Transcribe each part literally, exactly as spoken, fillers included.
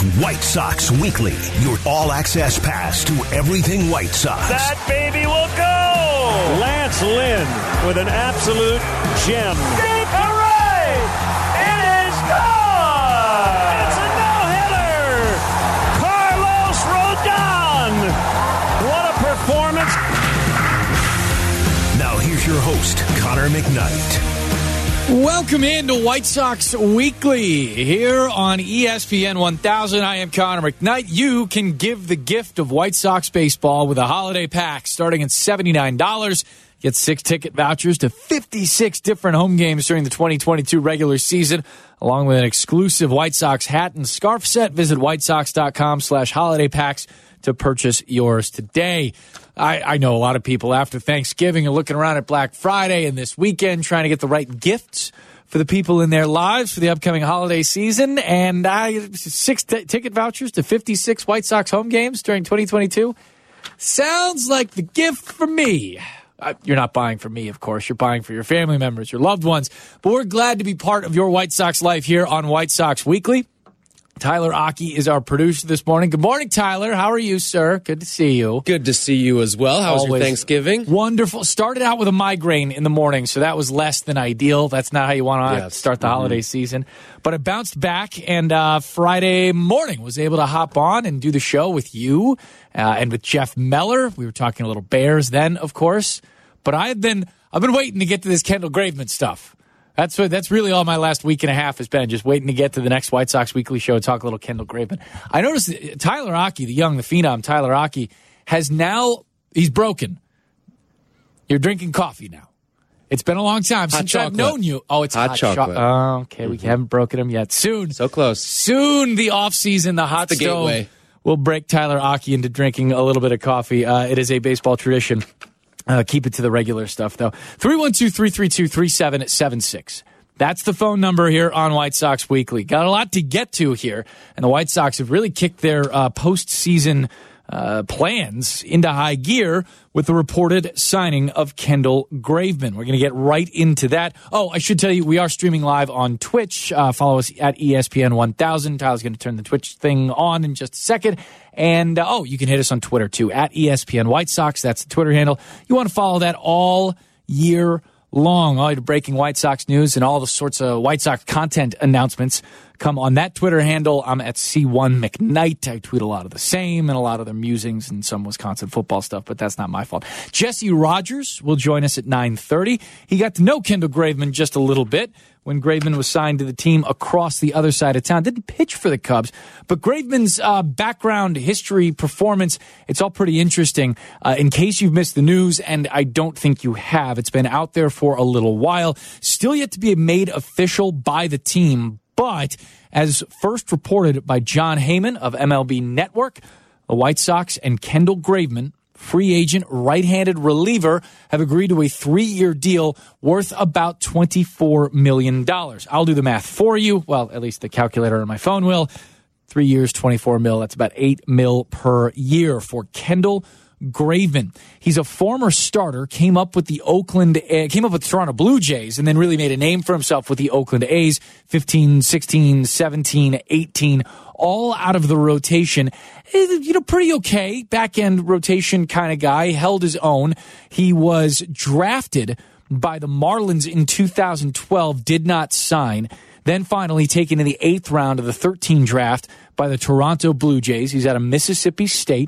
White Sox Weekly, your all-access pass to everything White Sox. That baby will go! Lance Lynn with an absolute gem. Deep hooray! It is gone! It's a no-hitter! Carlos Rodon! What a performance! Now here's your host, Connor McKnight. Welcome into White Sox Weekly here on E S P N one thousand. I am Connor McKnight. You can give the gift of White Sox baseball with a holiday pack starting at seventy-nine dollars. Get six ticket vouchers to fifty-six different home games during the twenty twenty-two regular season, along with an exclusive White Sox hat and scarf set. Visit whitesox.com slash holiday packs to purchase yours today. I, I know a lot of people after Thanksgiving are looking around at Black Friday and this weekend trying to get the right gifts for the people in their lives for the upcoming holiday season. And I, six t- ticket vouchers to fifty-six White Sox home games during twenty twenty-two sounds like the gift for me. Uh, you're not buying for me, of course. You're buying for your family members, your loved ones. But we're glad to be part of your White Sox life here on White Sox Weekly. Tyler Aki is our producer this morning. Good morning, Tyler. How are you, sir? Good to see you. Good to see you as well. How was your Thanksgiving? Wonderful. Started out with a migraine in the morning, so that was less than ideal. That's not how you want to yes. start the mm-hmm. holiday season. But I bounced back, and uh, Friday morning was able to hop on and do the show with you uh, and with Jeff Meller. We were talking a little Bears then, of course. But I've been I've been waiting to get to this Kendall Graveman stuff. That's what, that's really all my last week and a half has been, just waiting to get to the next White Sox Weekly show and talk a little Kendall Graveman. I noticed that Tyler Aki, the young, the phenom, Tyler Aki, has now, he's broken. You're drinking coffee now. It's been a long time hot since chocolate. I've known you. Oh, it's hot, hot chocolate. Cho- oh, okay, mm-hmm. We haven't broken him yet. Soon. So close. Soon, the off-season, the hot the stove gateway. will break Tyler Aki into drinking a little bit of coffee. Uh, it is a baseball tradition. Uh, keep it to the regular stuff, though. three one two, three three two, three seven seven six. That's the phone number here on White Sox Weekly. Got a lot to get to here, and the White Sox have really kicked their uh, postseason uh, plans into high gear with the reported signing of Kendall Graveman. We're going to get right into that. Oh, I should tell you, we are streaming live on Twitch. Uh, follow us at E S P N one thousand. Tyler's going to turn the Twitch thing on in just a second. And, uh, oh, you can hit us on Twitter, too, at E S P N White Sox. That's the Twitter handle. You want to follow that all year long. All your breaking White Sox news and all the sorts of White Sox content announcements come on that Twitter handle. I'm at C one McKnight. I tweet a lot of the same and a lot of their musings and some Wisconsin football stuff, but that's not my fault. Jesse Rogers will join us at nine thirty. He got to know Kendall Graveman just a little bit when Graveman was signed to the team across the other side of town. Didn't pitch for the Cubs, but Graveman's uh, background, history, performance, it's all pretty interesting. Uh, in case you've missed the news, and I don't think you have, it's been out there for a little while. Still yet to be made official by the team, but as first reported by John Heyman of M L B Network, the White Sox and Kendall Graveman, free agent right-handed reliever, have agreed to a three-year deal worth about twenty-four million dollars. I'll do the math for you. Well, at least the calculator on my phone will. Three years, twenty-four mil. That's about eight mil per year for Kendall Graveman. He's a former starter, came up with the Oakland, uh, came up with the Toronto Blue Jays, and then really made a name for himself with the Oakland A's, fifteen, sixteen, seventeen, eighteen, all out of the rotation. You know, pretty okay, back-end rotation kind of guy, held his own. He was drafted by the Marlins in two thousand twelve, did not sign. Then finally taken in the eighth round of the thirteen draft by the Toronto Blue Jays. He's out of Mississippi State.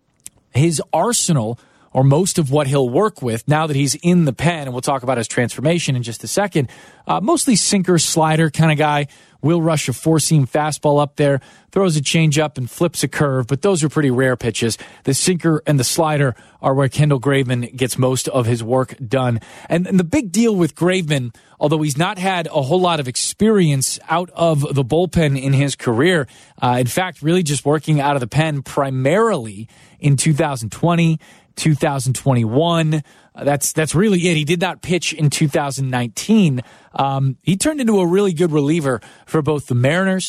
His arsenal, or most of what he'll work with now that he's in the pen, and we'll talk about his transformation in just a second, uh, mostly sinker, slider kind of guy, will rush a four-seam fastball up there, throws a changeup and flips a curve, but those are pretty rare pitches. The sinker and the slider are where Kendall Graveman gets most of his work done. And, and the big deal with Graveman, although he's not had a whole lot of experience out of the bullpen in his career, uh, in fact, really just working out of the pen primarily in two thousand twenty, two thousand twenty-one. Uh, that's that's really it. He did not pitch in two thousand nineteen. Um, he turned into a really good reliever for both the Mariners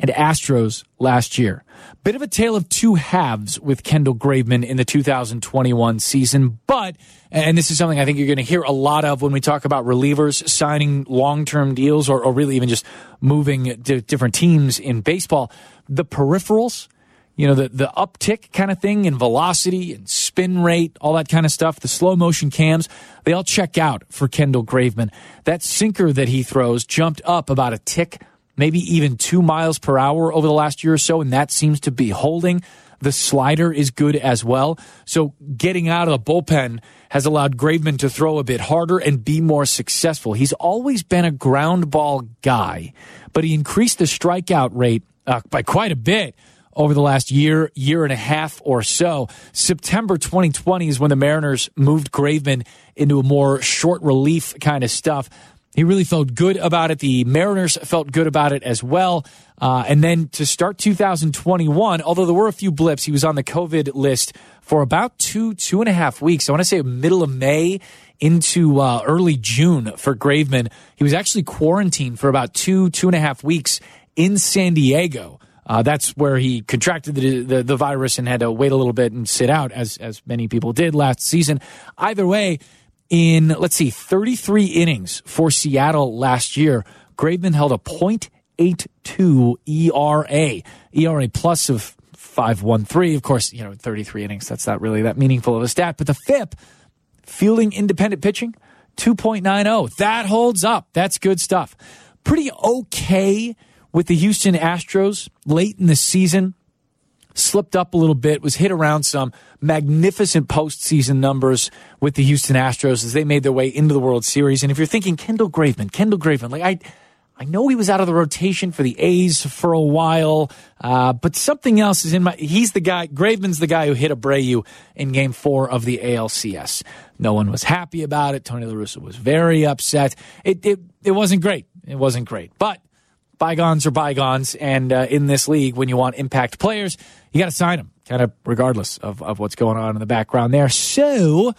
and Astros last year. Bit of a tale of two halves with Kendall Graveman in the two thousand twenty-one season, but, and this is something I think you're going to hear a lot of when we talk about relievers signing long-term deals or, or really even just moving to different teams in baseball, the peripherals, you know, the, the uptick kind of thing in velocity and spin rate, all that kind of stuff, the slow motion cams, they all check out for Kendall Graveman. That sinker that he throws jumped up about a tick, maybe even two miles per hour over the last year or so, and that seems to be holding. The slider is good as well. So getting out of the bullpen has allowed Graveman to throw a bit harder and be more successful. He's always been a ground ball guy, but he increased the strikeout rate uh, by quite a bit over the last year, year and a half or so. September twenty twenty is when the Mariners moved Graveman into a more short relief kind of stuff. He really felt good about it. The Mariners felt good about it as well. Uh, and then to start two thousand twenty-one, although there were a few blips, he was on the COVID list for about two, two and a half weeks. I want to say middle of May into uh, early June for Graveman. He was actually quarantined for about two, two and a half weeks in San Diego. Uh, that's where he contracted the, the the virus and had to wait a little bit and sit out, as as many people did last season. Either way, in, let's see, thirty-three innings for Seattle last year, Graveman held a point eight two E R A, E R A plus of five point one three. Of course, you know, thirty-three innings, that's not really that meaningful of a stat. But the F I P, fielding independent pitching, two point nine oh. That holds up. That's good stuff. Pretty okay with the Houston Astros late in the season. Slipped up a little bit, was hit around some magnificent postseason numbers with the Houston Astros as they made their way into the World Series. And if you're thinking Kendall Graveman, Kendall Graveman, like I I know he was out of the rotation for the A's for a while, uh, but something else is in my... He's the guy, Graveman's the guy who hit Abreu in game four of the A L C S. No one was happy about it. Tony La Russa was very upset. It, it, it wasn't great. It wasn't great. But bygones are bygones, and uh, in this league, when you want impact players, you got to sign them, kind of regardless of, of what's going on in the background there. So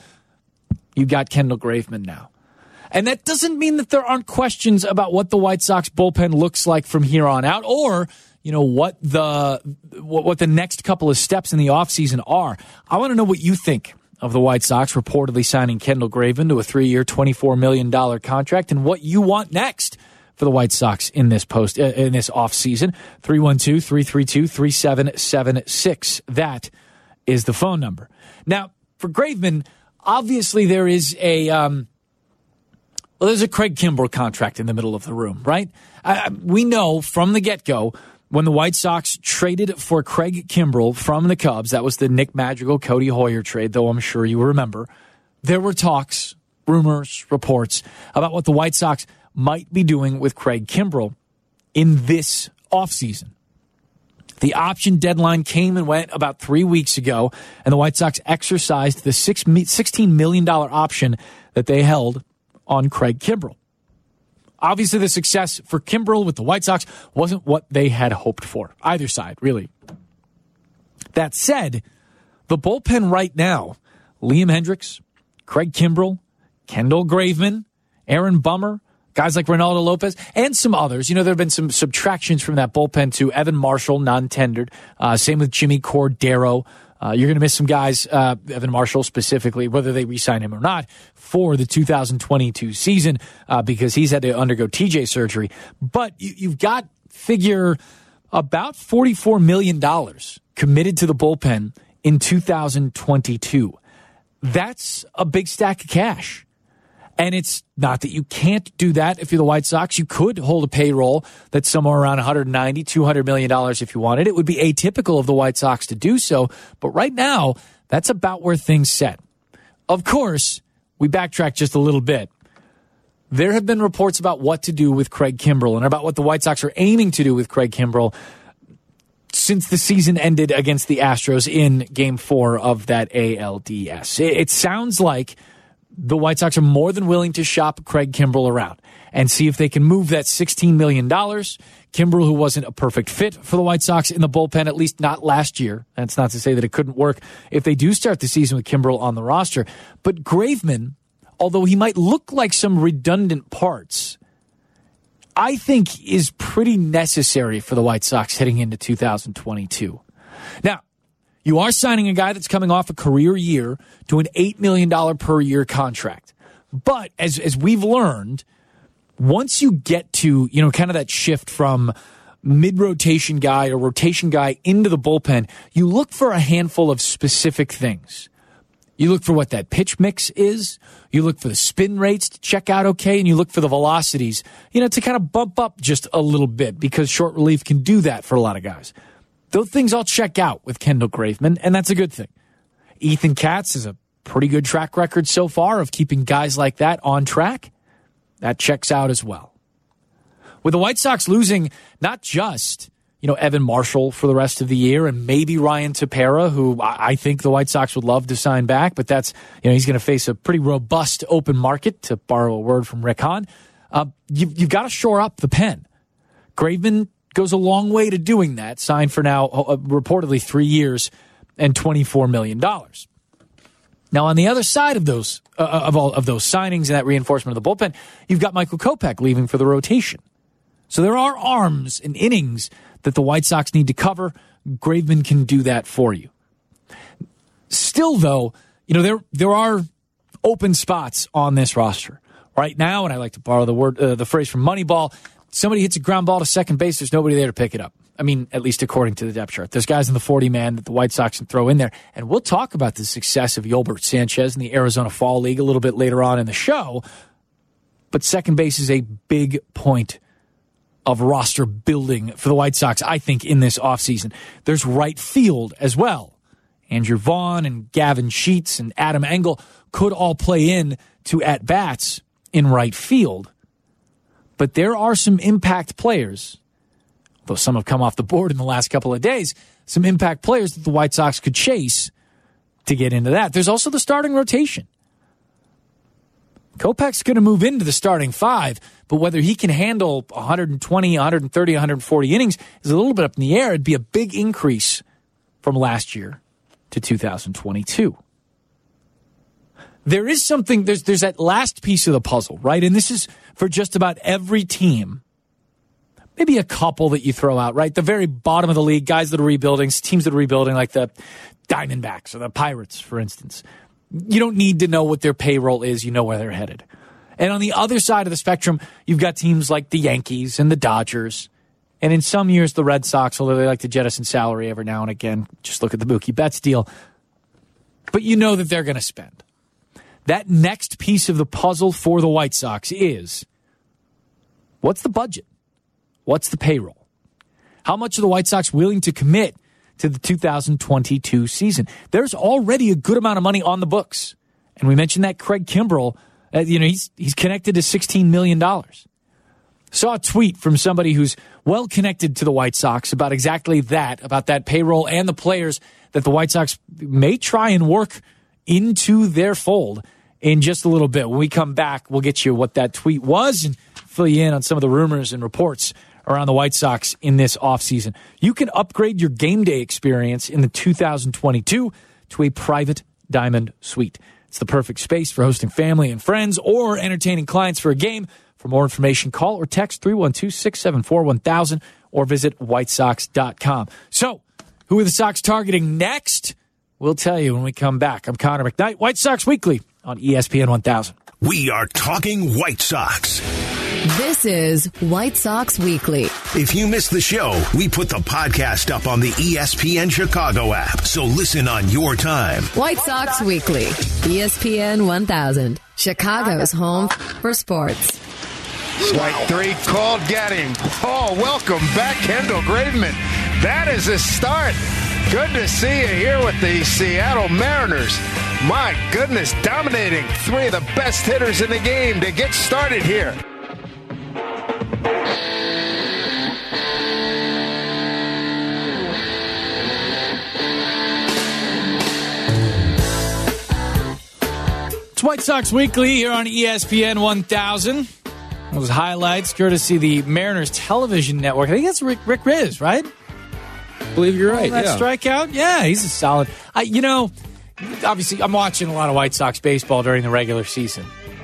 you got Kendall Graveman now. And that doesn't mean that there aren't questions about what the White Sox bullpen looks like from here on out, or, you know, what the what, what the next couple of steps in the offseason are. I want to know what you think of the White Sox reportedly signing Kendall Graveman to a three-year, twenty-four million dollars contract, and what you want next for the White Sox in this post uh, in this offseason. three one two, three three two, three seven seven six. That is the phone number. Now, for Graveman, obviously there is a um, well, there's a Craig Kimbrel contract in the middle of the room, right? Uh, we know from the get-go when the White Sox traded for Craig Kimbrel from the Cubs, that was the Nick Madrigal, Cody Hoyer trade, though I'm sure you remember, there were talks, rumors, reports about what the White Sox might be doing with Craig Kimbrel in this offseason. The option deadline came and went about three weeks ago, and the White Sox exercised the sixteen million dollars option that they held on Craig Kimbrel. Obviously, the success for Kimbrel with the White Sox wasn't what they had hoped for. Either side, really. That said, the bullpen right now, Liam Hendricks, Craig Kimbrel, Kendall Graveman, Aaron Bummer, guys like Reynaldo Lopez, and some others. You know, there have been some subtractions from that bullpen to Evan Marshall, non-tendered. Uh, same with Jimmy Cordero. Uh, you're going to miss some guys, uh, Evan Marshall specifically, whether they re-sign him or not, for the two thousand twenty-two season uh, because he's had to undergo T J surgery. But you, you've got, figure, about forty-four million dollars committed to the bullpen in two thousand twenty-two. That's a big stack of cash. And it's not that you can't do that if you're the White Sox. You could hold a payroll that's somewhere around one hundred ninety, two hundred million dollars if you wanted. It would be atypical of the White Sox to do so. But right now, that's about where things sit. Of course, we backtrack just a little bit. There have been reports about what to do with Craig Kimbrel and about what the White Sox are aiming to do with Craig Kimbrel since the season ended against the Astros in Game four of that A L D S. It, it sounds like the White Sox are more than willing to shop Craig Kimbrel around and see if they can move that sixteen million dollars. Kimbrel, who wasn't a perfect fit for the White Sox in the bullpen, at least not last year. That's not to say that it couldn't work if they do start the season with Kimbrel on the roster. But Graveman, although he might look like some redundant parts, I think is pretty necessary for the White Sox heading into two thousand twenty-two. Now, you are signing a guy that's coming off a career year to an eight million dollars per year contract. But as as we've learned, once you get to, you know, kind of that shift from mid-rotation guy or rotation guy into the bullpen, you look for a handful of specific things. You look for what that pitch mix is. You look for the spin rates to check out okay, and you look for the velocities, you know, to kind of bump up just a little bit because short relief can do that for a lot of guys. Those things all check out with Kendall Graveman, and that's a good thing. Ethan Katz has a pretty good track record so far of keeping guys like that on track. That checks out as well. With the White Sox losing not just, you know, Evan Marshall for the rest of the year and maybe Ryan Tepera, who I think the White Sox would love to sign back, but that's, you know, he's going to face a pretty robust open market, to borrow a word from Rick Hahn. Uh, you've, you've got to shore up the pen. Graveman goes a long way to doing that, signed for now uh, reportedly three years and twenty-four million dollars. Now, on the other side of those uh, of all of those signings and that reinforcement of the bullpen, you've got Michael Kopech leaving for the rotation. So there are arms and innings that the White Sox need to cover. Graveman can do that for you. Still, though, you know, there there are open spots on this roster right now, and I like to borrow the word uh, the phrase from Moneyball. Somebody hits a ground ball to second base, there's nobody there to pick it up. I mean, at least according to the depth chart. There's guys in the forty-man that the White Sox can throw in there. And we'll talk about the success of Yolbert Sanchez in the Arizona Fall League a little bit later on in the show. But second base is a big point of roster building for the White Sox, I think, in this offseason. There's right field as well. Andrew Vaughn and Gavin Sheets and Adam Engel could all play in to at-bats in right field. But there are some impact players, though some have come off the board in the last couple of days, some impact players that the White Sox could chase to get into that. There's also the starting rotation. Kopech's going to move into the starting five, but whether he can handle one twenty, one thirty, one forty innings is a little bit up in the air. It'd be a big increase from last year to two thousand twenty-two. There is something, there's there's that last piece of the puzzle, right? And this is for just about every team. Maybe a couple that you throw out, right? The very bottom of the league, guys that are rebuilding, teams that are rebuilding, like the Diamondbacks or the Pirates, for instance. You don't need to know what their payroll is. You know where they're headed. And on the other side of the spectrum, you've got teams like the Yankees and the Dodgers. And in some years, the Red Sox, although they like to jettison salary every now and again. Just look at the Mookie Betts deal. But you know that they're going to spend. That next piece of the puzzle for the White Sox is, what's the budget? What's the payroll? How much are the White Sox willing to commit to the two thousand twenty-two season? There's already a good amount of money on the books. And we mentioned that Craig Kimbrell, uh, you know, he's he's connected to sixteen million dollars. Saw a tweet from somebody who's well connected to the White Sox about exactly that, about that payroll and the players that the White Sox may try and work into their fold in just a little bit. When we come back, we'll get you what that tweet was and fill you in on some of the rumors and reports around the White Sox in this offseason. You can upgrade your game day experience in the two thousand twenty-two to a private Diamond Suite. It's the perfect space for hosting family and friends or entertaining clients for a game. For more information, call or text three one two, six seven four, one thousand or visit white sox dot com. So, who are the Sox targeting next? We'll tell you when we come back. I'm Connor McKnight, White Sox Weekly on E S P N one thousand. We are talking White Sox. This is White Sox Weekly. If you missed the show, we put the podcast up on the E S P N Chicago app, so listen on your time. White Sox Weekly, E S P N one thousand, Chicago's home for sports. Strike three called, get him. Oh, welcome back, Kendall Graveman. That is a start. Good to see you here with the Seattle Mariners. My goodness, dominating three of the best hitters in the game to get started here. It's White Sox Weekly here on E S P N one thousand. Those highlights courtesy the Mariners Television Network. I think that's Rick, Rick Riz, right? I believe you're right, oh, that yeah. strikeout? Yeah, he's a solid. I, you know, obviously, I'm watching a lot of White Sox baseball during the regular season.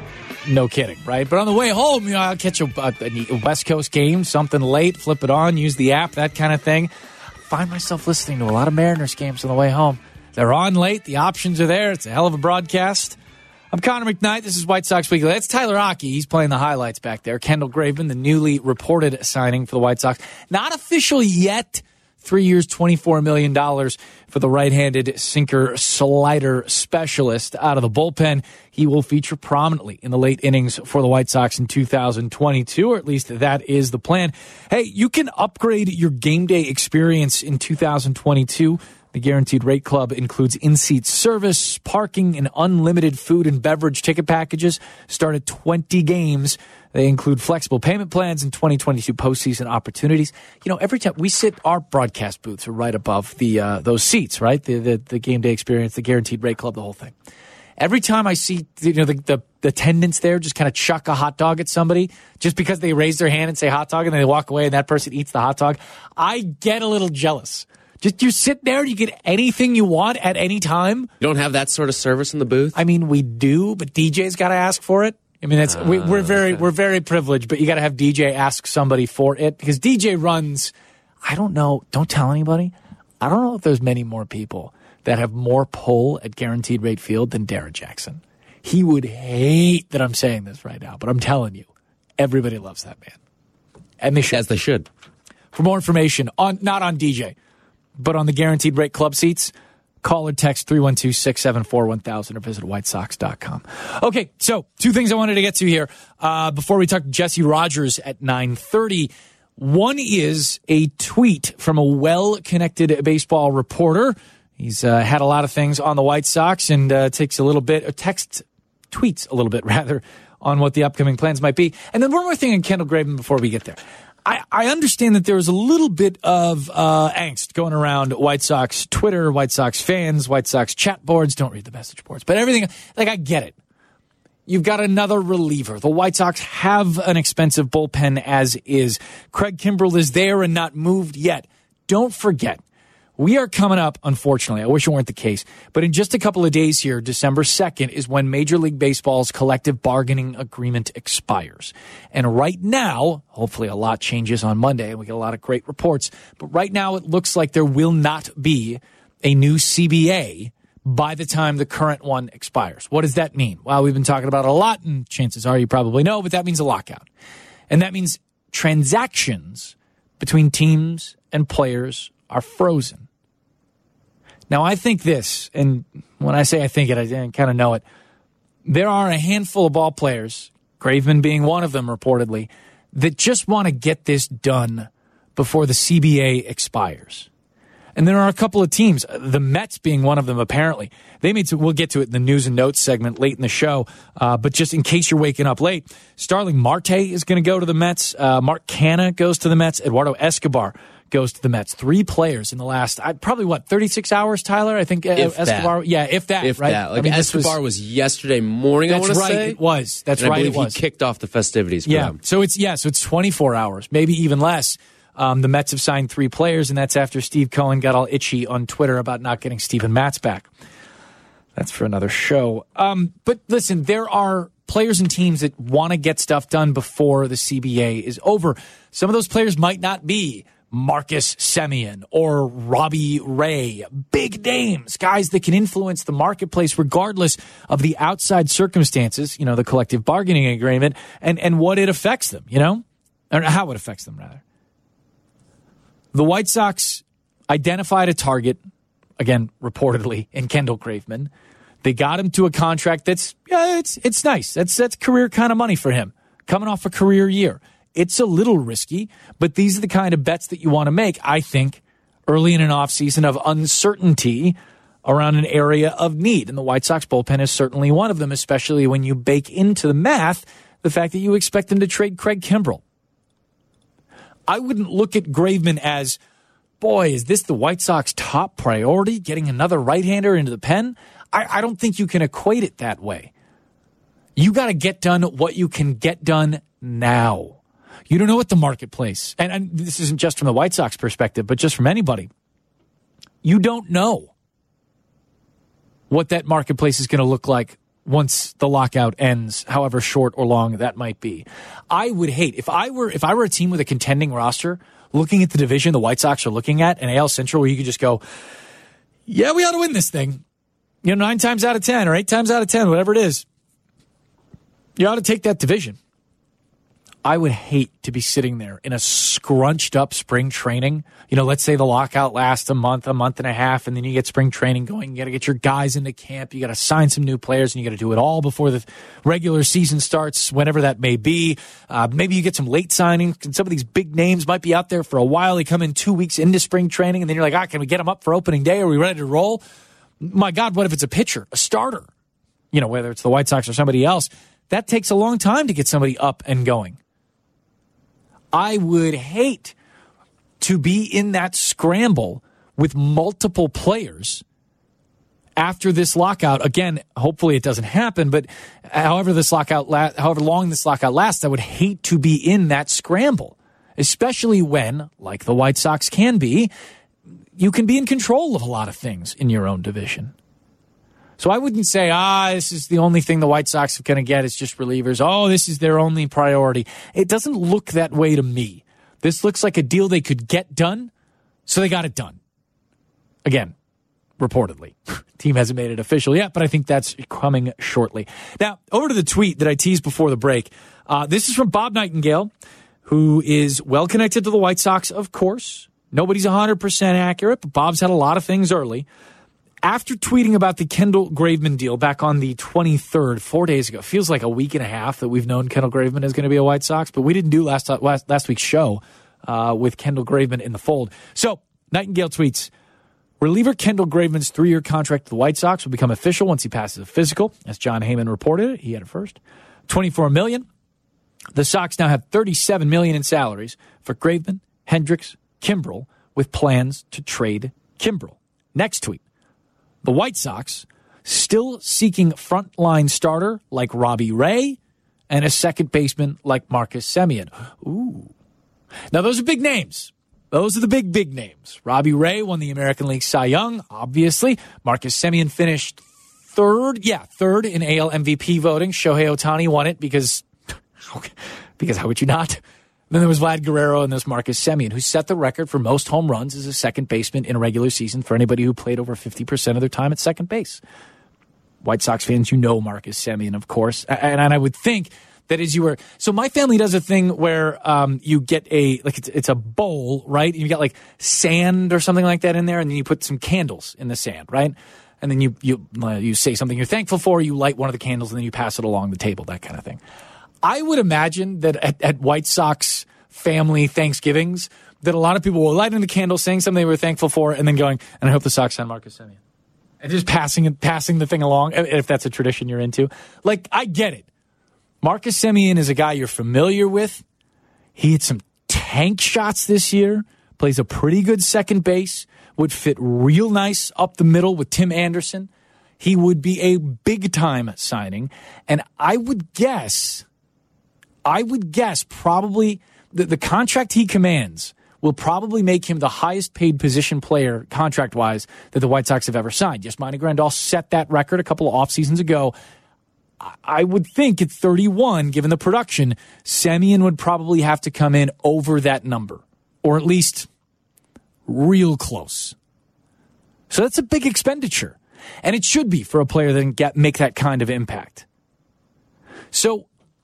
no kidding, right? But on the way home, you know, I'll catch a, a, a West Coast game, something late, flip it on, use the app, that kind of thing. Find myself listening to a lot of Mariners games on the way home. They're on late. The options are there. It's a hell of a broadcast. I'm Connor McKnight. This is White Sox Weekly. That's Tyler Aki. He's playing the highlights back there. Kendall Graveman, the newly reported signing for the White Sox. Not official yet. Three years, twenty-four million dollars for the right-handed sinker slider specialist out of the bullpen. He will feature prominently in the late innings for the White Sox in two thousand twenty-two, or at least that is the plan. Hey, you can upgrade your game day experience in two thousand twenty-two. The Guaranteed Rate Club includes in-seat service, parking, and unlimited food and beverage ticket packages. Start at twenty games. They include flexible payment plans and twenty twenty-two postseason opportunities. You know, every time we sit, our broadcast booths are right above the uh, those seats, right? The, the the game day experience, the Guaranteed Rate Club, the whole thing. Every time I see, you know, the, the, the attendants there just kind of chuck a hot dog at somebody just because they raise their hand and say hot dog and then they walk away and that person eats the hot dog, I get a little jealous. Just you sit there and you get anything you want at any time. You don't have that sort of service in the booth? I mean, we do, but D J's got to ask for it. I mean, that's uh, we, we're very okay. we're very privileged, but you got to have D J ask somebody for it because D J runs. I don't know. Don't tell anybody. I don't know if there's many more people that have more pull at Guaranteed Rate Field than Darren Jackson. He would hate that I'm saying this right now, but I'm telling you, everybody loves that man, and they should. As they should. For more information on not on D J, but on the Guaranteed Rate Club seats, call or text three one two, six seven four, one thousand or visit white sox dot com. Okay, so two things I wanted to get to here uh, before we talk to Jesse Rogers at nine thirty. One is a tweet from a well-connected baseball reporter. He's uh, had a lot of things on the White Sox and uh, takes a little bit, or text, tweets a little bit, rather, on what the upcoming plans might be. And then one more thing on Kendall Graveman before we get there. I, I understand that there was a little bit of uh, angst going around White Sox Twitter, White Sox fans, White Sox chat boards. Don't read the message boards, but everything, like, I get it. You've got another reliever. The White Sox have an expensive bullpen as is. Craig Kimbrell is there and not moved yet. Don't forget, we are coming up, unfortunately, I wish it weren't the case, but in just a couple of days here, December second, is when Major League Baseball's collective bargaining agreement expires. And right now, hopefully a lot changes on Monday, and we get a lot of great reports, but right now it looks like there will not be a new C B A by the time the current one expires. What does that mean? Well, we've been talking about it a lot, and chances are you probably know, but that means a lockout. And that means transactions between teams and players are frozen. Now, I think this, and when I say I think it, I kind of know it. There are a handful of ball players, Graveman being one of them reportedly, that just want to get this done before the C B A expires. And there are a couple of teams, the Mets being one of them apparently. They made to, we'll get to it in the news and notes segment late in the show, uh, but just in case you're waking up late, Starling Marte is going to go to the Mets. Uh, Mark Canha goes to the Mets. Eduardo Escobar goes to the Mets. Three players in the last, uh, probably what, thirty-six hours, Tyler? I think uh, if Escobar. That. Yeah, if that, if right? That. Like I mean, Escobar was, was yesterday morning, I want to right, say. It was. That's and right, I believe it was. He kicked off the festivities for yeah. them. So it's, yeah, so it's twenty-four hours, maybe even less. Um, the Mets have signed three players, and that's after Steve Cohen got all itchy on Twitter about not getting Steven Matz back. That's for another show. Um, but listen, there are players and teams that want to get stuff done before the C B A is over. Some of those players might not be Marcus Semien or Robbie Ray. Big names, guys that can influence the marketplace regardless of the outside circumstances, you know, the collective bargaining agreement, and, and what it affects them, you know? Or how it affects them, rather. The White Sox identified a target, again, reportedly, in Kendall Graveman. They got him to a contract that's, yeah, it's it's nice. That's that's career kind of money for him, coming off a career year. It's a little risky, but these are the kind of bets that you want to make, I think, early in an offseason of uncertainty around an area of need. And the White Sox bullpen is certainly one of them, especially when you bake into the math the fact that you expect them to trade Craig Kimbrell. I wouldn't look at Graveman as, boy, is this the White Sox top priority, getting another right-hander into the pen? I, I don't think you can equate it that way. You got to get done what you can get done now. You don't know what the marketplace, and, and this isn't just from the White Sox perspective, but just from anybody. You don't know what that marketplace is going to look like once the lockout ends, however short or long that might be. I would hate if I were if I were a team with a contending roster, looking at the division the White Sox are looking at, an A L Central where you could just go, yeah, we ought to win this thing. You know, nine times out of ten or eight times out of ten, whatever it is, you ought to take that division. I would hate to be sitting there in a scrunched up spring training. You know, let's say the lockout lasts a month, a month and a half, and then you get spring training going. You got to get your guys into camp. You got to sign some new players, and you got to do it all before the regular season starts, whenever that may be. Uh, maybe you get some late signings, and some of these big names might be out there for a while. They come in two weeks into spring training, and then you're like, ah, can we get them up for opening day? Are we ready to roll? My God, what if it's a pitcher, a starter? You know, whether it's the White Sox or somebody else. That takes a long time to get somebody up and going. I would hate to be in that scramble with multiple players after this lockout. Again, hopefully it doesn't happen, but however this lockout, la- however long this lockout lasts, I would hate to be in that scramble, especially when, like the White Sox can be, you can be in control of a lot of things in your own division. So I wouldn't say, ah, this is the only thing the White Sox are going to get is just relievers. Oh, this is their only priority. It doesn't look that way to me. This looks like a deal they could get done, so they got it done. Again, reportedly. Team hasn't made it official yet, but I think that's coming shortly. Now, over to the tweet that I teased before the break. Uh, this is from Bob Nightingale, who is well connected to the White Sox, of course. Nobody's one hundred percent accurate, but Bob's had a lot of things early. After tweeting about the Kendall Graveman deal back on the twenty-third, four days ago, feels like a week and a half that we've known Kendall Graveman is going to be a White Sox, but we didn't do last last, last week's show uh, with Kendall Graveman in the fold. So, Nightingale tweets, reliever Kendall Graveman's three-year contract with the White Sox will become official once he passes a physical. As John Heyman reported it, he had it first. twenty-four million dollars. The Sox now have thirty-seven million dollars in salaries for Graveman, Hendricks, Kimbrel, with plans to trade Kimbrel. Next tweet. The White Sox still seeking frontline starter like Robbie Ray and a second baseman like Marcus Semien. Ooh. Now, those are big names. Those are the big, big names. Robbie Ray won the American League Cy Young, obviously. Marcus Semien finished third. Yeah, third in A L M V P voting. Shohei Ohtani won it because, because how would you not? Then there was Vlad Guerrero and there's Marcus Semien, who set the record for most home runs as a second baseman in a regular season for anybody who played over fifty percent of their time at second base. White Sox fans, you know Marcus Semien, of course. And, and I would think that as you were... So my family does a thing where um, you get a... like it's, it's a bowl, right? And you got like sand or something like that in there, and then you put some candles in the sand, right? And then you, you, uh, you say something you're thankful for, you light one of the candles, and then you pass it along the table, that kind of thing. I would imagine that at, at White Sox family Thanksgivings, that a lot of people will light in the candle, saying something they were thankful for, and then going, and I hope the Sox sign Marcus Semien. And just passing passing the thing along, if that's a tradition you're into. Like, I get it. Marcus Semien is a guy you're familiar with. He hit some tank shots this year, plays a pretty good second base, would fit real nice up the middle with Tim Anderson. He would be a big-time signing, and I would guess... I would guess probably the, the contract he commands will probably make him the highest paid position player contract-wise that the White Sox have ever signed. Yes, Yasmani Grandal set that record a couple of off seasons ago. I, I would think at thirty-one, given the production, Semien would probably have to come in over that number, or at least real close. So that's a big expenditure, and it should be for a player that can get, make that kind of impact. So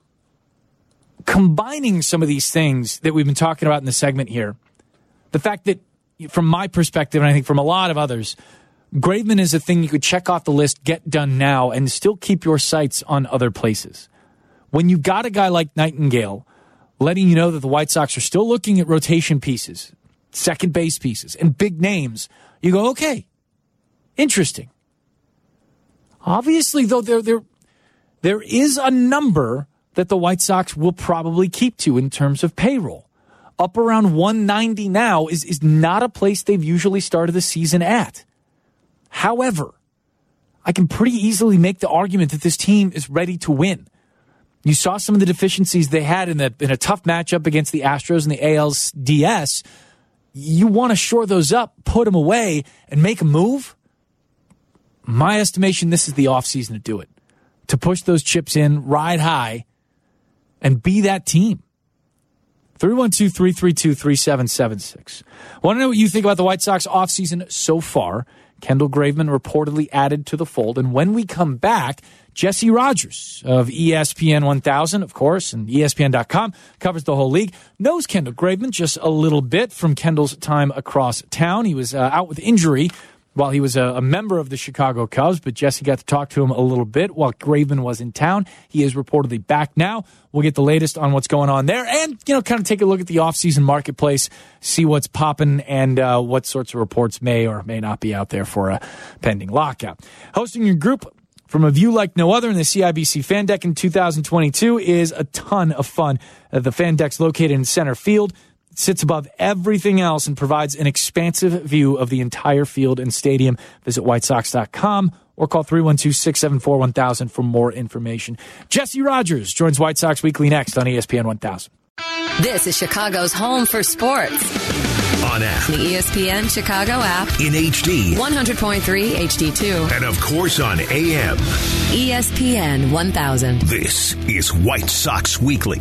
combining some of these things that we've been talking about in the segment here, the fact that, from my perspective, and I think from a lot of others, Graveman is a thing you could check off the list, get done now, and still keep your sights on other places. When you got a guy like Nightingale letting you know that the White Sox are still looking at rotation pieces, second base pieces, and big names, you go, okay, interesting. Obviously, though, there, there, there is a number that the White Sox will probably keep to in terms of payroll. Up around one ninety now is, is not a place they've usually started the season at. However, I can pretty easily make the argument that this team is ready to win. You saw some of the deficiencies they had in, the, in a tough matchup against the Astros in the A L D S. You want to shore those up, put them away, and make a move? My estimation, this is the offseason to do it. to push those chips in, ride high, and be that team. three one two, three three two, three seven seven six. Want to know what you think about the White Sox offseason so far? Kendall Graveman reportedly added to the fold. And when we come back, Jesse Rogers of E S P N one thousand, of course, and E S P N dot com, covers the whole league, knows Kendall Graveman just a little bit from Kendall's time across town. He was uh, out with injury while he was a, a member of the Chicago Cubs, but Jesse got to talk to him a little bit while Graveman was in town. He is reportedly back now. We'll get the latest on what's going on there and, you know, kind of take a look at the offseason marketplace, see what's popping and uh, what sorts of reports may or may not be out there for a pending lockout. Hosting your group from a view like no other in the C I B C Fan Deck in two thousand twenty-two is a ton of fun. Uh, the Fan Deck's located in center field. Sits above everything else and provides an expansive view of the entire field and stadium. Visit white sox dot com or call three one two, six seven four, one thousand for more information. Jesse Rogers joins White Sox Weekly next on E S P N one thousand. This is Chicago's home for sports. On app. The E S P N Chicago app. In H D. one hundred point three H D two. And of course on A M. E S P N one thousand. This is White Sox Weekly.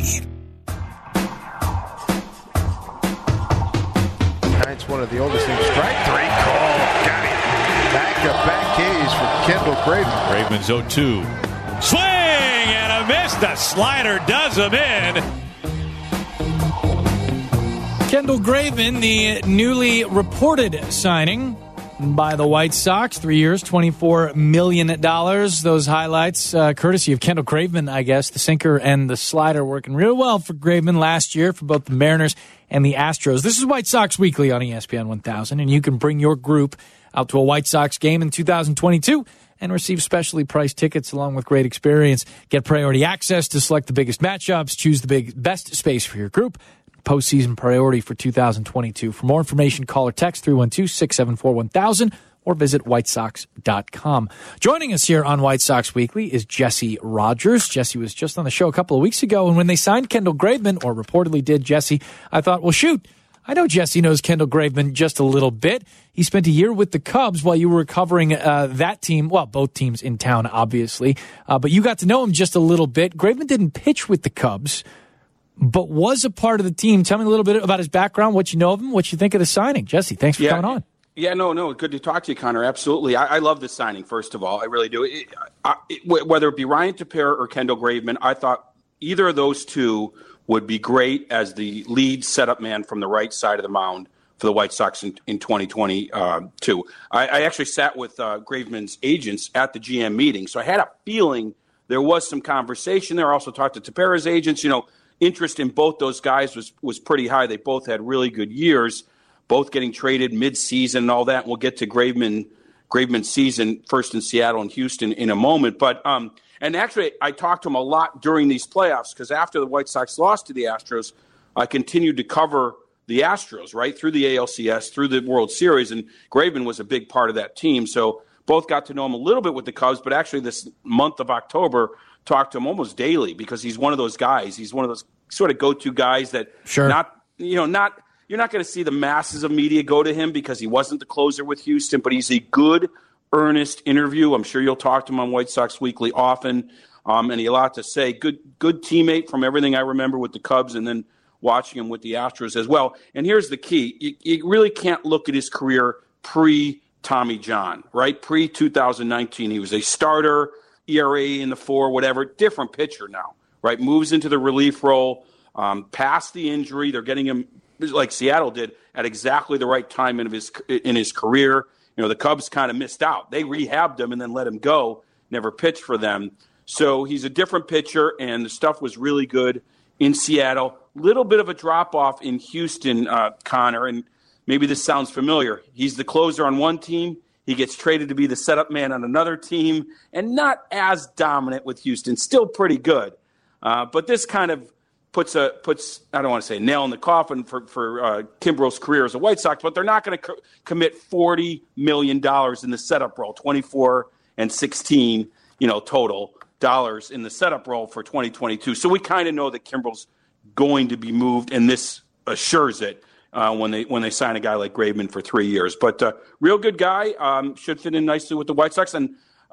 It's one of the oldest things. Strike three call. Got it. Back-to-back Ks for Kendall Graveman. Graveman's oh two. Swing and a miss. The slider does him in. Kendall Graveman, the newly reported signing by the White Sox. Three years, twenty-four million dollars. Those highlights, uh, courtesy of Kendall Graveman, I guess. The sinker and the slider working real well for Graveman last year for both the Mariners and the Astros. This is White Sox Weekly on E S P N one thousand, and you can bring your group out to a White Sox game in two thousand twenty-two and receive specially priced tickets along with great experience. Get priority access to select the biggest matchups, choose the big best space for your group. Postseason priority for two thousand twenty-two. For more information, call or text three one two, six seven four, one thousand or visit white sox dot com. Joining us here on White Sox Weekly is Jesse Rogers. Jesse was just on the show a couple of weeks ago, and when they signed Kendall Graveman, or reportedly did, Jesse, I thought, well, shoot, I know Jesse knows Kendall Graveman just a little bit. He spent a year with the Cubs while you were covering uh, that team, well, both teams in town, obviously, uh, but you got to know him just a little bit. Graveman didn't pitch with the Cubs, but was a part of the team. Tell me a little bit about his background, what you know of him, what you think of the signing. Jesse, thanks for yeah, coming on. Yeah, no, no, good to talk to you, Connor. Absolutely. I, I love this signing, first of all. I really do. It, I, it, whether it be Ryan Tepera or Kendall Graveman, I thought either of those two would be great as the lead setup man from the right side of the mound for the White Sox in, in twenty twenty-two. I, I actually sat with uh, Graveman's agents at the G M meeting, so I had a feeling there was some conversation there. I also talked to Tepera's agents. You know, interest in both those guys was, was pretty high. They both had really good years, both getting traded mid-season and all that. We'll get to Graveman Graveman's season first in Seattle and Houston in a moment. But um, and actually, I talked to him a lot during these playoffs because after the White Sox lost to the Astros, I continued to cover the Astros, right, through the A L C S, through the World Series, and Graveman was a big part of that team. So both got to know him a little bit with the Cubs, but actually this month of October, talked to him almost daily because he's one of those guys. He's one of those sort of go-to guys that sure. not, you know, not – you're not going to see the masses of media go to him because he wasn't the closer with Houston, but he's a good, earnest interview. I'm sure you'll talk to him on White Sox Weekly often, um, and he had a lot to say. Good good teammate from everything I remember with the Cubs and then watching him with the Astros as well. And here's the key. You, you really can't look at his career pre-Tommy John, right? pre twenty nineteen. He was a starter, E R A in the four, whatever. Different pitcher now, right? Moves into the relief role, um, past the injury. They're getting him – like Seattle did at exactly the right time in his in his career. You know, the Cubs kind of missed out. They rehabbed him and then let him go, never pitched for them. So he's a different pitcher, and the stuff was really good in Seattle. Little bit of a drop-off in Houston, uh, Connor, and maybe this sounds familiar. He's the closer on one team. He gets traded to be the setup man on another team, and not as dominant with Houston. Still pretty good. Uh, but this kind of puts a puts I don't want to say a nail in the coffin for for uh, Kimbrel's career as a White Sox, but they're not going to co- commit forty million dollars in the setup role, twenty-four and sixteen, you know, total dollars in the setup role for twenty twenty-two. So we kind of know that Kimbrel's going to be moved, and this assures it uh, when they when they sign a guy like Graveman for three years. But uh, real good guy, um, should fit in nicely with the White Sox. And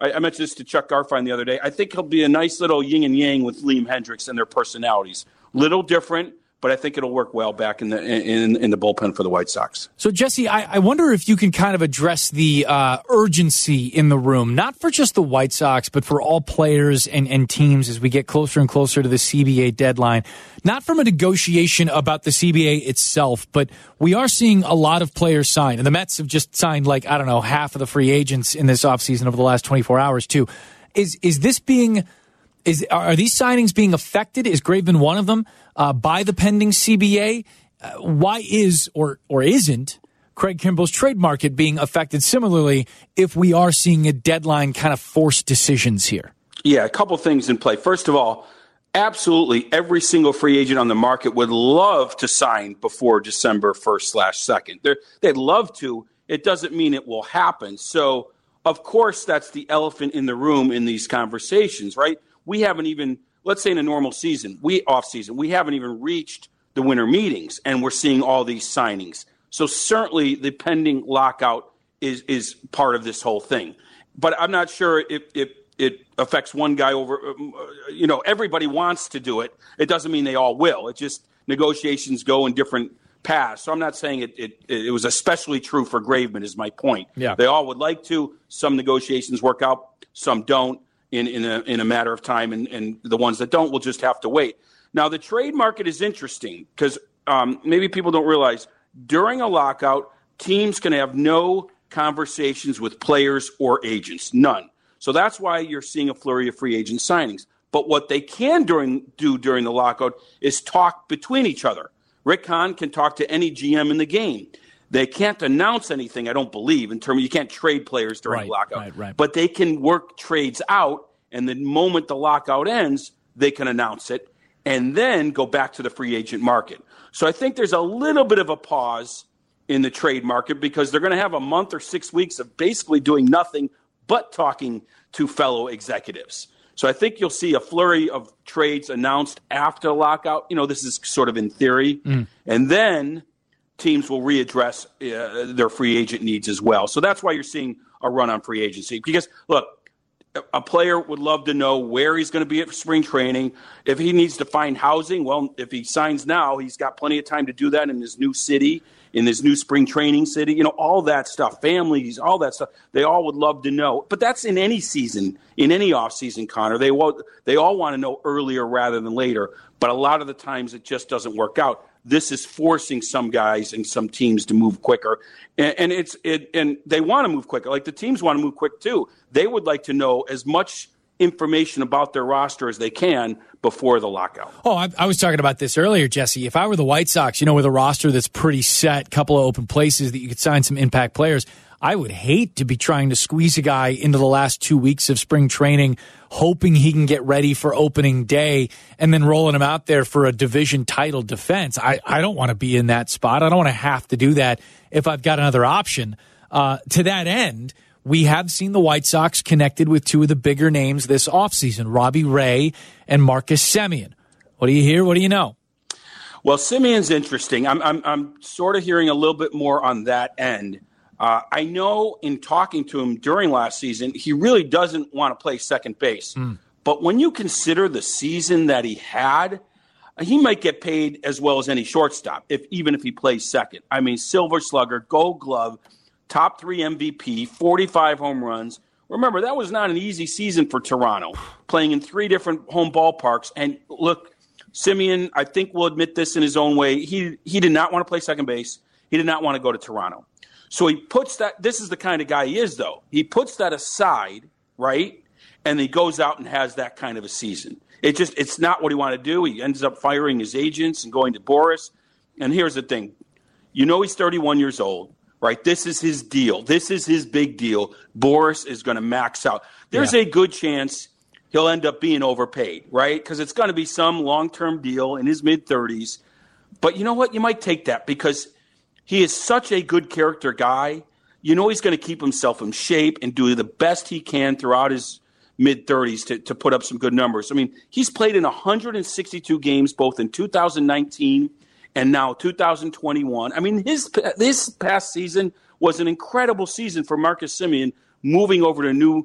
I, I mentioned this to Chuck Garfien the other day. I think he'll be a nice little yin and yang with Liam Hendriks and their personalities. Little different, but I think it'll work well back in the in, in the bullpen for the White Sox. So, Jesse, I, I wonder if you can kind of address the uh, urgency in the room, not for just the White Sox, but for all players and, and teams as we get closer and closer to the C B A deadline. Not from a negotiation about the C B A itself, but we are seeing a lot of players sign. And the Mets have just signed, like, I don't know, half of the free agents in this offseason over the last twenty-four hours, too. Is is this being... Is Are these signings being affected? Is Graveman one of them uh, by the pending C B A? Uh, why is or or isn't Craig Kimball's trade market being affected similarly if we are seeing a deadline kind of forced decisions here? Yeah, a couple things in play. First of all, absolutely every single free agent on the market would love to sign before December first slash second. They're, they'd love to. It doesn't mean it will happen. So, of course, that's the elephant in the room in these conversations, right? We haven't even, let's say in a normal season, we off season, we haven't even reached the winter meetings, and we're seeing all these signings. So certainly the pending lockout is is part of this whole thing. But I'm not sure if, if it affects one guy over, you know, everybody wants to do it. It doesn't mean they all will. It just negotiations go in different paths. So I'm not saying it, it, it was especially true for Graveman is my point. Yeah. They all would like to. Some negotiations work out, some don't. In, in, a, in a matter of time, and, and the ones that don't will just have to wait. Now, the trade market is interesting because um, maybe people don't realize during a lockout, teams can have no conversations with players or agents, none. So that's why you're seeing a flurry of free agent signings. But what they can during, do during the lockout is talk between each other. Rick Hahn can talk to any G M in the game. They can't announce anything, I don't believe, in terms of you can't trade players during right, lockout. Right, right. But they can work trades out, and the moment the lockout ends, they can announce it and then go back to the free agent market. So I think there's a little bit of a pause in the trade market because they're going to have a month or six weeks of basically doing nothing but talking to fellow executives. So I think you'll see a flurry of trades announced after the lockout. You know, this is sort of in theory. Mm. And then teams will readdress uh, their free agent needs as well. So that's why you're seeing a run on free agency. Because, look, a player would love to know where he's going to be at spring training. If he needs to find housing, well, if he signs now, he's got plenty of time to do that in his new city, in his new spring training city. You know, all that stuff, families, all that stuff. They all would love to know. But that's in any season, in any offseason, Connor. They, they all want to know earlier rather than later. But a lot of the times it just doesn't work out. This is forcing some guys and some teams to move quicker, and, and it's it, and they want to move quicker. Like the teams want to move quick too. They would like to know as much information about their roster as they can before the lockout. Oh, I, I was talking about this earlier, Jesse. If I were the White Sox, you know, with a roster that's pretty set, couple of open places that you could sign some impact players, I would hate to be trying to squeeze a guy into the last two weeks of spring training, hoping he can get ready for opening day and then rolling him out there for a division title defense. I, I don't want to be in that spot. I don't want to have to do that if I've got another option. Uh, to that end, we have seen the White Sox connected with two of the bigger names this offseason, Robbie Ray and Marcus Semien. What do you hear? What do you know? Well, Semien's interesting. I'm, I'm, I'm sort of hearing a little bit more on that end. Uh, I know in talking to him during last season, he really doesn't want to play second base. Mm. But when you consider the season that he had, he might get paid as well as any shortstop, if even if he plays second. I mean, Silver Slugger, Gold Glove, top three M V P, forty-five home runs. Remember, that was not an easy season for Toronto, playing in three different home ballparks. And look, Semien, I think will admit this in his own way. He he did not want to play second base. He did not want to go to Toronto. So he puts that – this is the kind of guy he is, though. He puts that aside, right, and he goes out and has that kind of a season. It just – it's not what he wanted to do. He ends up firing his agents and going to Boris. And here's the thing. You know he's thirty-one years old, right? This is his deal. This is his big deal. Boris is going to max out. There's yeah. a good chance he'll end up being overpaid, right, because it's going to be some long-term deal in his mid-thirties. But you know what? You might take that because – he is such a good character guy. You know he's going to keep himself in shape and do the best he can throughout his mid-thirties to, to put up some good numbers. I mean, he's played in one hundred sixty-two games both in two thousand nineteen and now two thousand twenty-one. I mean, his this past season was an incredible season for Marcus Semien, moving over to a new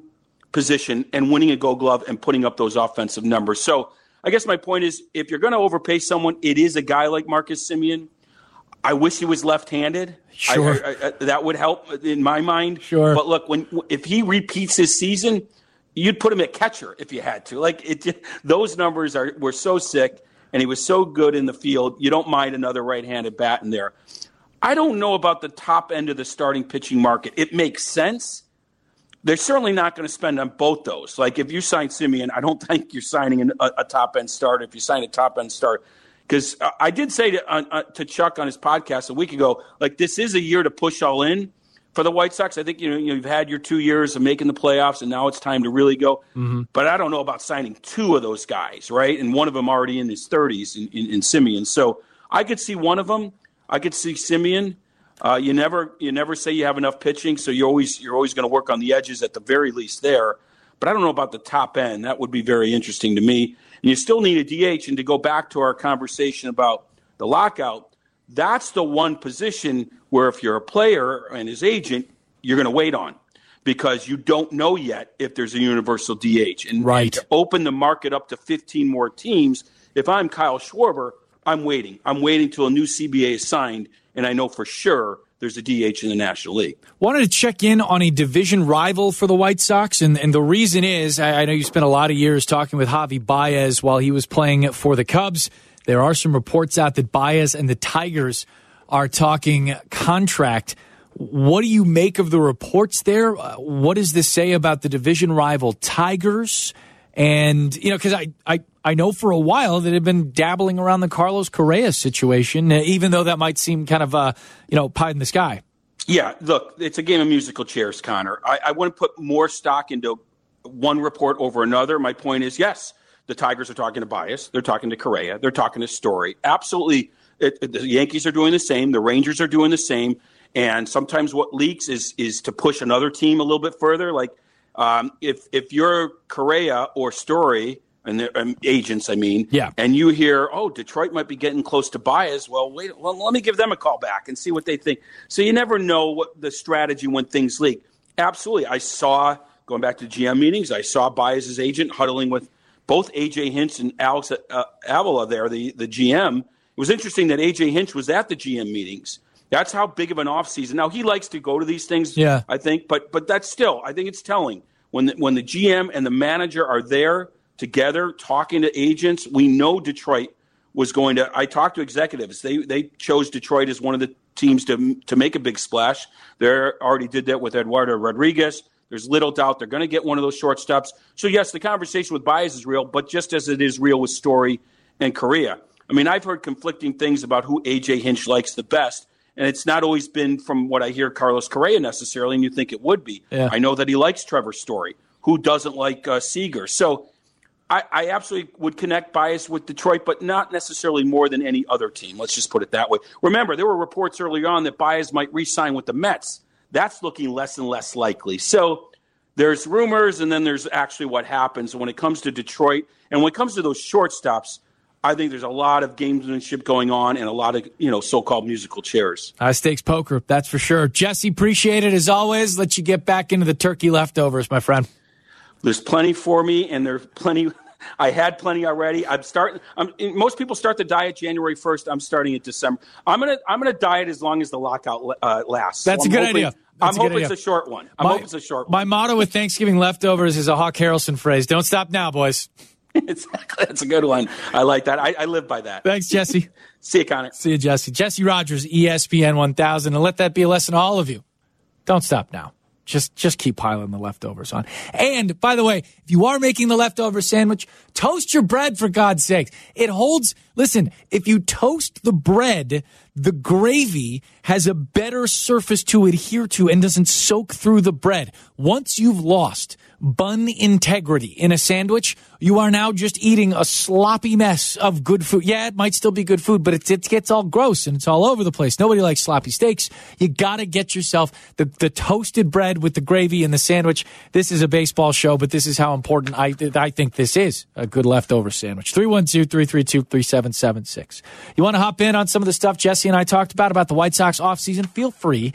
position and winning a Gold Glove and putting up those offensive numbers. So I guess my point is, if you're going to overpay someone, it is a guy like Marcus Semien. I wish he was left-handed. Sure. I, I, I, that would help in my mind. Sure. But look, when if he repeats his season, you'd put him at catcher if you had to. Like it, those numbers are were so sick, and he was so good in the field. You don't mind another right-handed bat in there. I don't know about the top end of the starting pitching market. It makes sense. They're certainly not going to spend on both those. Like if you sign Semien, I don't think you're signing a, a top-end starter. If you sign a top-end starter, because I did say to, uh, to Chuck on his podcast a week ago, like this is a year to push all in for the White Sox. I think you know you've had your two years of making the playoffs, and now it's time to really go. Mm-hmm. But I don't know about signing two of those guys, right? And one of them already in his thirties in, in, in Semien. So I could see one of them. I could see Semien. Uh, you never you never say you have enough pitching, so you're always you're always going to work on the edges at the very least there. But I don't know about the top end. That would be very interesting to me. And you still need a D H. And to go back to our conversation about the lockout, that's the one position where if you're a player and his agent, you're going to wait on because you don't know yet if there's a universal D H. And, right. and to open the market up to fifteen more teams, if I'm Kyle Schwarber, I'm waiting. I'm waiting till a new C B A is signed, and I know for sure there's a D H in the National League. Wanted to check in on a division rival for the White Sox, and, and the reason is, I, I know you spent a lot of years talking with Javi Baez while he was playing for the Cubs. There are some reports out that Baez and the Tigers are talking contract. What do you make of the reports there? Uh, what does this say about the division rival Tigers? And, you know, because I, I, I know for a while that it had been dabbling around the Carlos Correa situation, uh, even though that might seem kind of, uh, you know, pie in the sky. Yeah, look, it's a game of musical chairs, Connor. I, I wouldn't put more stock into one report over another. My point is, yes, the Tigers are talking to Baez. They're talking to Correa. They're talking to Story. Absolutely, it, it, the Yankees are doing the same. The Rangers are doing the same. And sometimes what leaks is is to push another team a little bit further, like, Um, if if you're Correa or Story and their um, agents, I mean, yeah. and you hear, oh, Detroit might be getting close to Baez, well, wait, well, let me give them a call back and see what they think. So you never know what the strategy when things leak. Absolutely, I saw going back to G M meetings, I saw Baez's agent huddling with both A J Hinch and Alex uh, Avila there, the the G M. It was interesting that A J Hinch was at the G M meetings. That's how big of an offseason. Now, he likes to go to these things, yeah. I think, but but that's still, I think it's telling. When the, when the G M and the manager are there together talking to agents, we know Detroit was going to – I talked to executives. They they chose Detroit as one of the teams to to make a big splash. They already did that with Eduardo Rodriguez. There's little doubt they're going to get one of those shortstops. So, yes, the conversation with Baez is real, but just as it is real with Story and Correa. I mean, I've heard conflicting things about who A J Hinch likes the best. And it's not always been from what I hear Carlos Correa necessarily, and you think it would be. Yeah. I know that he likes Trevor Story. Who doesn't like uh, Seager? So I, I absolutely would connect Baez with Detroit, but not necessarily more than any other team. Let's just put it that way. Remember, there were reports early on that Baez might re-sign with the Mets. That's looking less and less likely. So there's rumors, and then there's actually what happens when it comes to Detroit. And when it comes to those shortstops, I think there's a lot of gamesmanship going on and a lot of, you know, so-called musical chairs. High stakes poker, that's for sure. Jesse, appreciate it as always. Let you get back into the turkey leftovers, my friend. There's plenty for me, and there's plenty. I had plenty already. I'm starting. I'm, most people start the diet January first. I'm starting it December. I'm gonna. I'm gonna diet as long as the lockout uh, lasts. That's so a good hoping, idea. That's I'm a good hoping idea. it's a short one. I'm my, hoping it's a short one. My motto with Thanksgiving leftovers is a Hawk Harrelson phrase: "Don't stop now, boys." Exactly. That's a good one. I like that. I, I live by that. Thanks, Jesse. See you, Connor. See you, Jesse. Jesse Rogers, E S P N one thousand, and let that be a lesson to all of you. Don't stop now. Just just keep piling the leftovers on. And, by the way, if you are making the leftover sandwich, toast your bread, for God's sake. It holds, listen, if you toast the bread, the gravy has a better surface to adhere to and doesn't soak through the bread. Once you've lost bun integrity in a sandwich, you are now just eating a sloppy mess of good food. Yeah, it might still be good food, but it, it gets all gross and it's all over the place. Nobody likes sloppy steaks. You got to get yourself the, the toasted bread with the gravy in the sandwich. This is a baseball show, but this is how important I, I think this is, a good leftover sandwich. three one two, three three two, three seven seven six. You want to hop in on some of the stuff Jesse and I talked about, about the White Sox offseason? Feel free.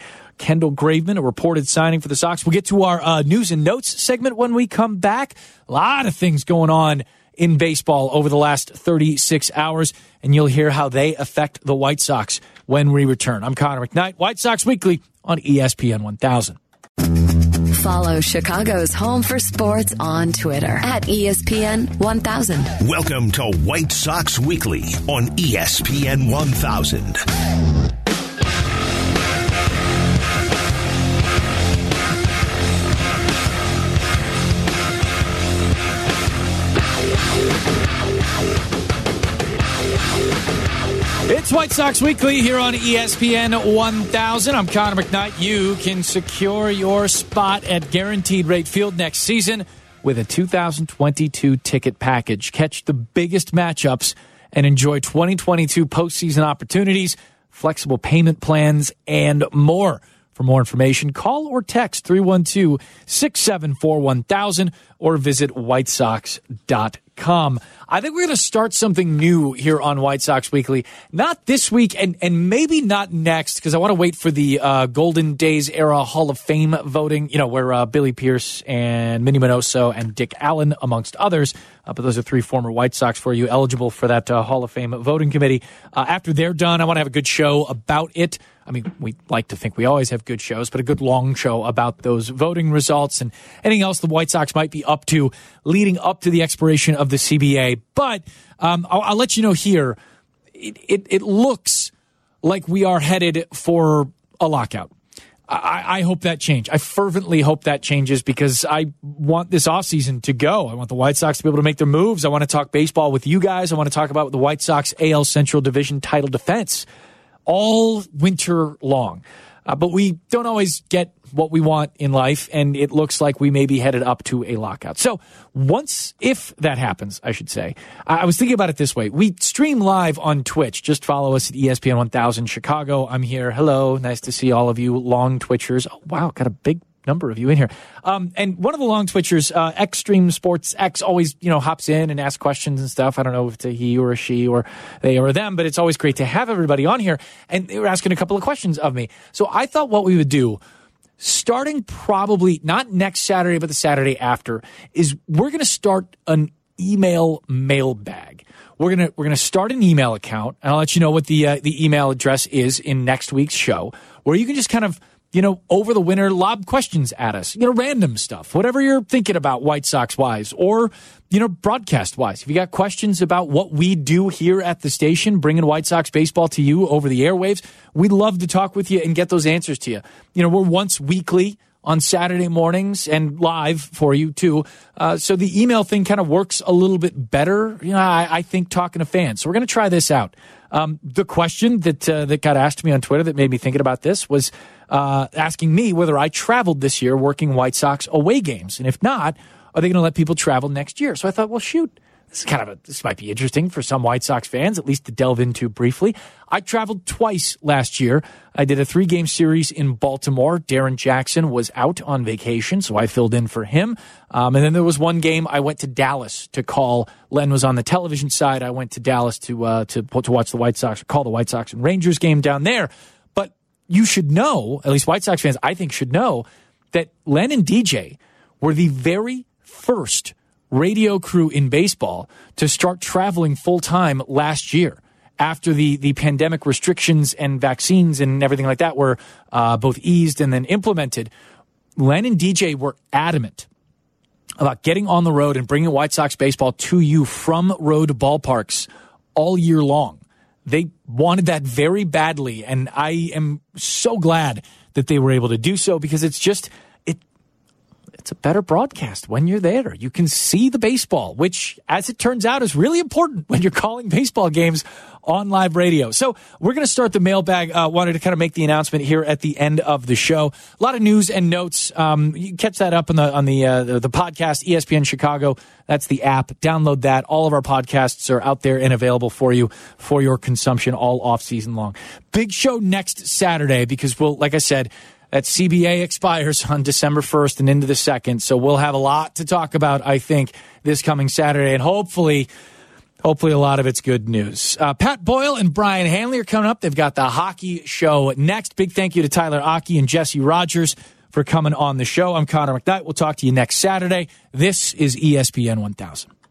Kendall Graveman, a reported signing for the Sox. We'll get to our uh, news and notes segment when we come back. A lot of things going on in baseball over the last thirty-six hours, and you'll hear how they affect the White Sox when we return. I'm Connor McKnight, White Sox Weekly on E S P N one thousand. Follow Chicago's Home for Sports on Twitter at E S P N one thousand. Welcome to White Sox Weekly on E S P N one thousand. It's White Sox Weekly here on E S P N one thousand. I'm Connor McKnight. You can secure your spot at Guaranteed Rate Field next season with a two thousand twenty-two ticket package. Catch the biggest matchups and enjoy twenty twenty-two postseason opportunities, flexible payment plans, and more. For more information, call or text three one two, six seven four, one thousand or visit white sox dot com. I think we're going to start something new here on White Sox Weekly. Not this week and, and maybe not next, because I want to wait for the uh, Golden Days era Hall of Fame voting, you know, where uh, Billy Pierce and Minnie Minoso and Dick Allen, amongst others, uh, but those are three former White Sox for you, eligible for that uh, Hall of Fame voting committee. Uh, after they're done, I want to have a good show about it. I mean, we like to think we always have good shows, but a good long show about those voting results and anything else the White Sox might be up to leading up to the expiration of the C B A. But um, I'll, I'll let you know here, it, it, it looks like we are headed for a lockout. I, I hope that changes. I fervently hope that changes because I want this offseason to go. I want the White Sox to be able to make their moves. I want to talk baseball with you guys. I want to talk about the White Sox A L Central Division title defense all winter long. Uh, but we don't always get what we want in life, and it looks like we may be headed up to a lockout. So once, if that happens, I should say, I was thinking about it this way. We stream live on Twitch. Just follow us at E S P N one thousand Chicago. I'm here. Hello. Nice to see all of you long Twitchers. Oh, wow. Got a big number of you in here. Um, and one of the long Twitchers, uh, Extreme Sports X, always, you know, hops in and asks questions and stuff. I don't know if it's a he or a she or they or them, but it's always great to have everybody on here. And they were asking a couple of questions of me. So I thought what we would do, starting probably not next Saturday, but the Saturday after, is we're going to start an email mailbag. We're gonna we're gonna start an email account, and I'll let you know what the uh, the email address is in next week's show, where you can just kind of, you know, over the winter, lob questions at us, you know, random stuff, whatever you're thinking about White Sox wise or, you know, broadcast wise. If you got questions about what we do here at the station, bringing White Sox baseball to you over the airwaves, we'd love to talk with you and get those answers to you. You know, we're once weekly on Saturday mornings and live for you too. Uh, so the email thing kind of works a little bit better, you know, I, I think, talking to fans. So we're going to try this out. Um, the question that uh, that got asked me on Twitter that made me thinking about this was uh, asking me whether I traveled this year working White Sox away games. And if not, are they going to let people travel next year? So I thought, well, shoot, this is kind of a, this might be interesting for some White Sox fans, at least to delve into briefly. I traveled twice last year. I did a three-game series in Baltimore. Darren Jackson was out on vacation, so I filled in for him. Um, and then there was one game I went to Dallas to call. Len was on the television side. I went to Dallas to uh, to to watch the White Sox, call the White Sox and Rangers game down there. But you should know, at least White Sox fans, I think, should know that Len and D J were the very first radio crew in baseball to start traveling full-time last year after the, the pandemic restrictions and vaccines and everything like that were uh, both eased and then implemented. Len and D J were adamant about getting on the road and bringing White Sox baseball to you from road ballparks all year long. They wanted that very badly, and I am so glad that they were able to do so because it's just it. It's a better broadcast when you're there. You can see the baseball, which, as it turns out, is really important when you're calling baseball games on live radio. So we're going to start the mailbag. Uh, wanted to kind of make the announcement here at the end of the show. A lot of news and notes. Um, you can catch that up on the on the, uh, the the podcast, E S P N Chicago. That's the app. Download that. All of our podcasts are out there and available for you for your consumption all off season long. Big show next Saturday because we'll, like I said, that C B A expires on December first and into the second. So we'll have a lot to talk about, I think, this coming Saturday. And hopefully, Hopefully a lot of it's good news. Uh, Pat Boyle and Brian Hanley are coming up. They've got the hockey show next. Big thank you to Tyler Aki and Jesse Rogers for coming on the show. I'm Connor McKnight. We'll talk to you next Saturday. This is E S P N one thousand.